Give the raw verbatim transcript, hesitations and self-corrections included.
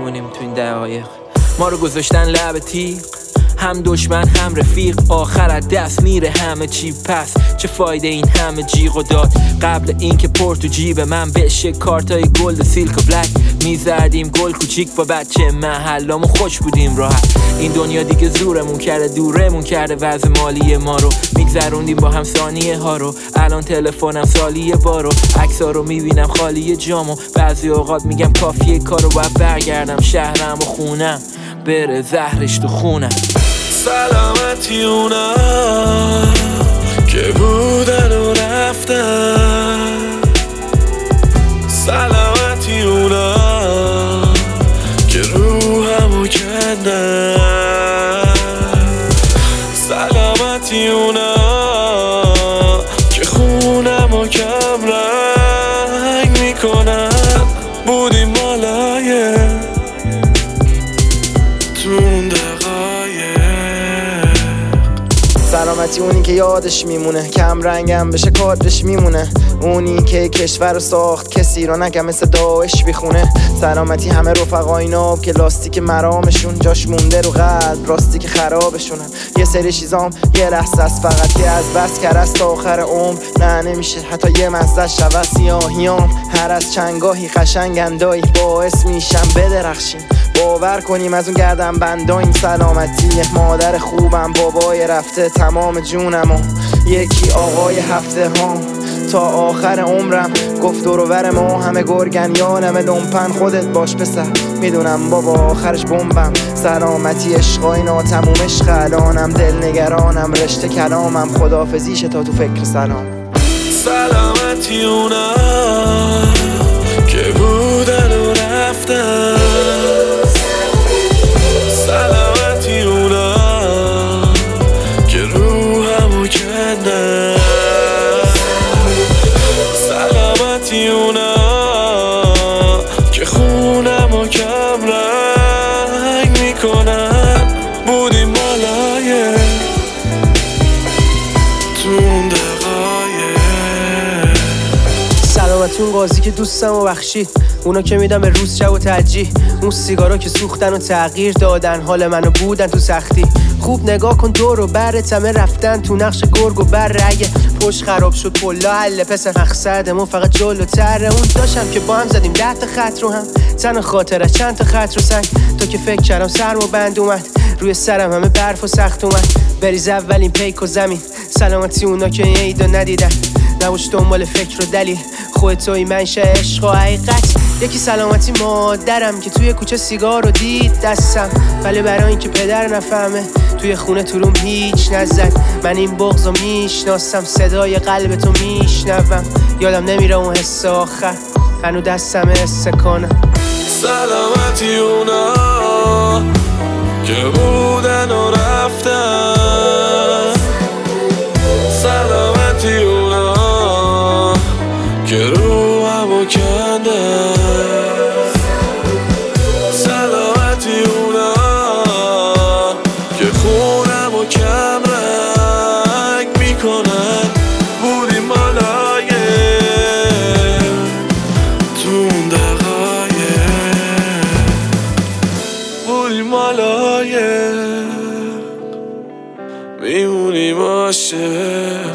میمونیم تو این دقایق. ما رو گذاشتن لب تیغ، هم دشمن هم رفیق، آخر از دست میره همه چی. پس چه فایده این همه جیغ و داد؟ قبل این که پر تو جیب من بشه کارتای گلد و سیلک و بلک، میزدیم گل کوچیک با بچه محلامو، خوش بودیم راحت. این دنیا دیگه زورمون کرده، دورمون کرده وضع مالی ما رو، میگذروندیم با هم ثانیه ها رو. الان تلفنم سالیه بارو، عکس‌ها رو میبینم خالی جامو. بعضی اوقات میگم کافیه کارو باید برگردم شهرم و خونم، بره زهرش تو خونم. سلامتی اونا که بودن و رفتن، سلامتی اونا که روحمو کندن، سلامتی اونا که خونمو کم رنگ میکنن. بودیم مالای تون دقایق. سلامتی اونی که یادش میمونه، کم رنگم بشه کادرش میمونه. اونی که کشور رو ساخت کسی رو نگم مثل داعش بیخونه. سلامتی همه رفقای ناب که لاستیک مرامشون جاش مونده رو قلب، راستی که خرابشونن. یه سری چیزام یه لحظه است فقط که از بس کرست تا آخر عمر نه نمیشه حتی یه مزه شود. سیاهیام هر از چنگاهی قشنگ اندایی باعث میشم بدرخشیم. باور کنیم از اون گردن بندا این سلامتی. مادر خوبم بابای رفته تمام جونم و یکی آقای هفته هام تا آخر عمرم گفت دروبر ما همه گرگن یانم لومپن خودت باش پسر میدونم بابا آخرش بمبم. سلامتی عشقای ناتموم عشق الانم دل نگرانم رشته کلامم خدافزیشه تا تو فکر سلام. سلامتی اونا که بودن و رفتن، سلامتی اونا که روحمو کندن، سلامتی اونا که خونمو کم رنگ میکنن. بودیم مالای تون دقایق. سلامتی اون قاضی که دوستم و بخشید، اونا که میدم به روز شب و ترجیح، اون سیگارا که سوختن و تغییر دادن حال منو بودن تو سختی. خوب نگاه کن دور و برت همه رفتن تو نقش گرگ و بره. اگه پشت خراب شد پلا حله پسر، مقصدمون فقط جلوتره. اون داشتم که با هم زدیم ده تا خط رو هم، تن خاطره چند تا خط رو سنگ. تا که فکر کردم سرم و بند اومد روی سرم همه برف و سخت اومد. بریز اولین پیک و زمین. سلامتی اونا که این عیدو ندیدن، نباش دنبال فکر و دلیل، خودتوی منشه عشق و حقیقت. یکی سلامتی مادرم که توی کوچه سیگار رو دید دستم، ولی برای اینکه پدر نفهمه توی خونه تو روم هیچ نزد. من این بغض رو میشناسم، صدای قلب تو میشنوم، یادم نمیره اون حس آخر هنو دستم حس کنم. سلامتی اونا که بودن و رفتن، سلامتی اونا که روحمو کندن، سلامتی اونا که خونمو کم رنگ میکنن. بودیم مالای تون دقایق، بودیم مالای میمونیم عاشق.